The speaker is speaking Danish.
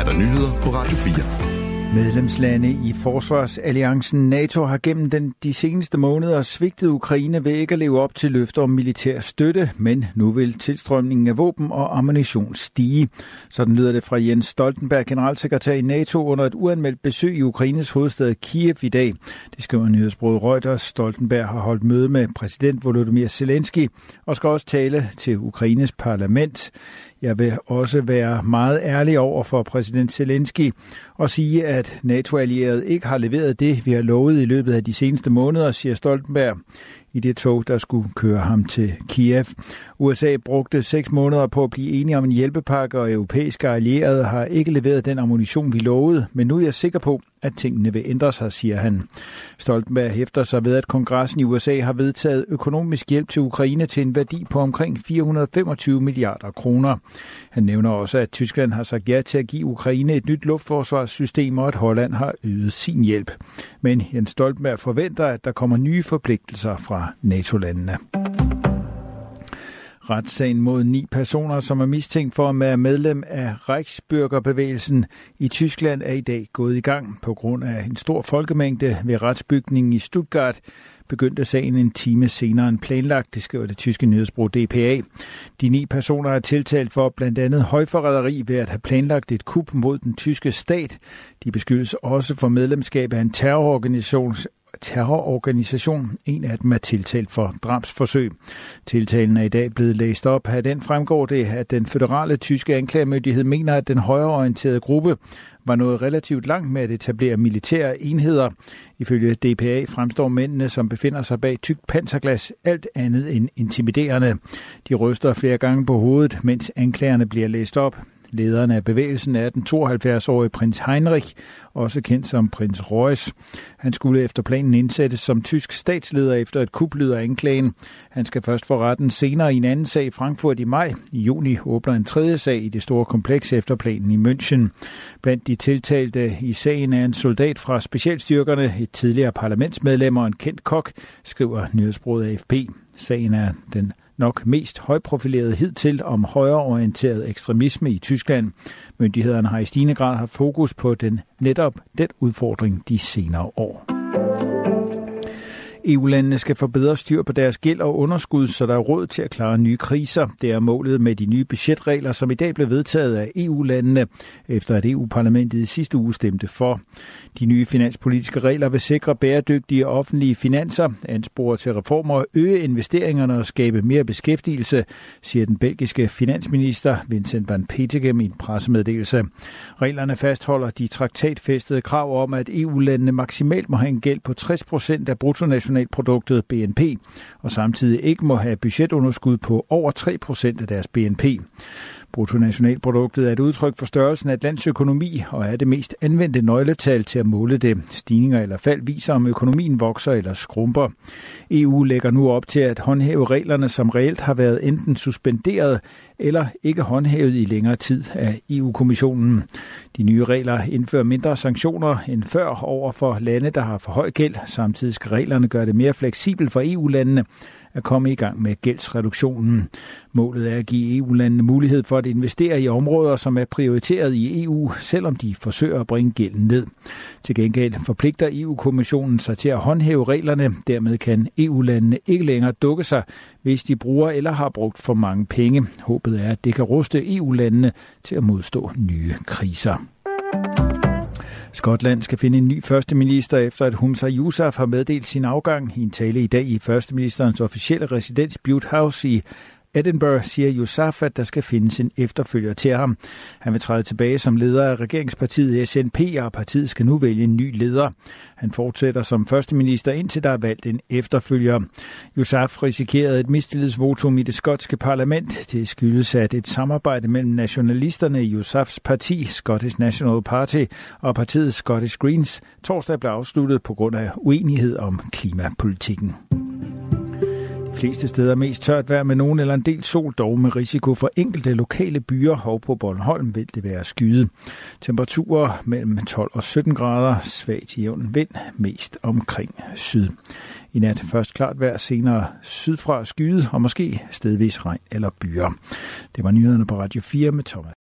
er der nyheder på Radio 4. Medlemslande i forsvarsalliancen NATO har gennem de seneste måneder svigtet Ukraine ved ikke at leve op til løfter om militær støtte, men nu vil tilstrømningen af våben og ammunition stige. Sådan lyder det fra Jens Stoltenberg, generalsekretær i NATO, under et uanmeldt besøg i Ukraines hovedstad Kiev i dag. Det skriver nyhedsbureauet Reuters. Stoltenberg har holdt møde med præsident Volodymyr Zelensky og skal også tale til Ukraines parlament. Jeg vil også være meget ærlig over for præsident Zelensky og sige, at NATO-allierede ikke har leveret det, vi har lovet i løbet af de seneste måneder, siger Stoltenberg i det tog, der skulle køre ham til Kiev. USA brugte 6 måneder på at blive enige om en hjælpepakke, og europæiske allierede har ikke leveret den ammunition, vi lovede, men nu er jeg sikker på, at tingene vil ændre sig, siger han. Stoltenberg hæfter sig ved, at kongressen i USA har vedtaget økonomisk hjælp til Ukraine til en værdi på omkring 425 milliarder kroner. Han nævner også, at Tyskland har sagt ja til at give Ukraine et nyt luftforsvarssystem, og at Holland har øget sin hjælp. Men Jens Stoltenberg forventer, at der kommer nye forpligtelser fra NATO-landene. Retssagen mod 9 personer, som er mistænkt for at være medlem af Reichsbürgerbevægelsen i Tyskland, er i dag gået i gang. På grund af en stor folkemængde ved retsbygningen i Stuttgart begyndte sagen en time senere end planlagt, det skriver det tyske nyhedsbureau DPA. De 9 personer er tiltalt for blandt andet højforræderi ved at have planlagt et kup mod den tyske stat. De beskyldes også for medlemskab af en terrororganisation. En af dem er tiltalt for drabsforsøg. Tiltalen er i dag blevet læst op. Af den fremgår det, at den føderale tyske anklagemyndighed mener, at den højreorienterede gruppe var nået relativt langt med at etablere militære enheder. Ifølge DPA fremstår mændene, som befinder sig bag tykt panserglas, alt andet end intimiderende. De ryster flere gange på hovedet, mens anklagerne bliver læst op. Lederen af bevægelsen er den 72-årige prins Heinrich, også kendt som prins Reuss. Han skulle efter planen indsættes som tysk statsleder efter et kup, lyder anklagen. Han skal først for retten senere i en anden sag i Frankfurt i maj. I juni åbner en tredje sag i det store kompleks efter planen i München. Blandt de tiltalte i sagen er en soldat fra specialstyrkerne, et tidligere parlamentsmedlem og en kendt kok, skriver nyhedsbureauet AFP. Sagen er den nok mest højprofileret hidtil om højreorienteret ekstremisme i Tyskland. Myndighederne har i stigende grad haft fokus på den udfordring de senere år. EU-landene skal få bedre styr på deres gæld og underskud, så der er råd til at klare nye kriser. Det er målet med de nye budgetregler, som i dag blev vedtaget af EU-landene, efter at EU-parlamentet i sidste uge stemte for. De nye finanspolitiske regler vil sikre bæredygtige offentlige finanser, anspore til reformer, øge investeringerne og skabe mere beskæftigelse, siger den belgiske finansminister Vincent van Petegem i en pressemeddelelse. Reglerne fastholder de traktatfæstede krav om, at EU-landene maksimalt må have en gæld på 60% af bruttonationalproduktet BNP, og samtidig ikke må have budgetunderskud på over 3% af deres BNP. Bruttonationalproduktet er et udtryk for størrelsen af et lands økonomi og er det mest anvendte nøgletal til at måle det. Stigninger eller fald viser, om økonomien vokser eller skrumper. EU lægger nu op til at håndhæve reglerne, som reelt har været enten suspenderet eller ikke håndhævet i længere tid af EU-kommissionen. De nye regler indfører mindre sanktioner end før over for lande, der har for høj gæld. Samtidig skal reglerne gøre det mere fleksibelt for EU-landene at komme i gang med gældsreduktionen. Målet er at give EU-landene mulighed for at investere i områder, som er prioriteret i EU, selvom de forsøger at bringe gælden ned. Til gengæld forpligter EU-kommissionen sig til at håndhæve reglerne. Dermed kan EU-landene ikke længere dukke sig, hvis de bruger eller har brugt for mange penge. Håbet er, at det kan ruste EU-landene til at modstå nye kriser. Skotland skal finde en ny førsteminister, efter at Humza Yousaf har meddelt sin afgang. I en tale i dag i førsteministerens officielle residens Bute House i Edinburgh siger Yousaf, at der skal findes en efterfølger til ham. Han vil træde tilbage som leder af regeringspartiet SNP, og partiet skal nu vælge en ny leder. Han fortsætter som førsteminister, indtil der er valgt en efterfølger. Yousaf risikerede et mistillidsvotum i det skotske parlament. Det skyldes, at et samarbejde mellem nationalisterne i Yousafs parti, Scottish National Party, og partiet Scottish Greens torsdag blev afsluttet på grund af uenighed om klimapolitikken. De fleste steder mest tørt vejr med nogen eller en del sol, dog med risiko for enkelte lokale byer, og på Bornholm vil det være skyet. Temperaturer mellem 12 og 17 grader, svag til jævn vind, mest omkring syd. I nat først klart vejr, senere sydfra skyet og måske stedvis regn eller byer. Det var nyhederne på Radio 4 med Thomas.